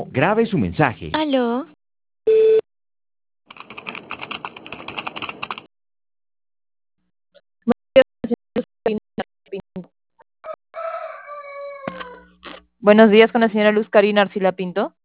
Grabe su mensaje. Aló, Buenos días con la señora Luz Karina Arcila Pinto.